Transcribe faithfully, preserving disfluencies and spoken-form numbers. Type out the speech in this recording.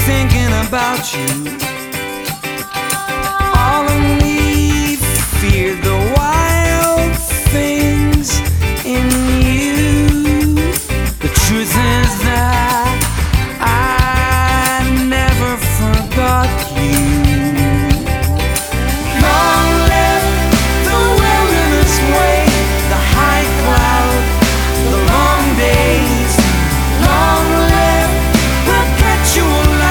thinking about you. All of me feared the wild.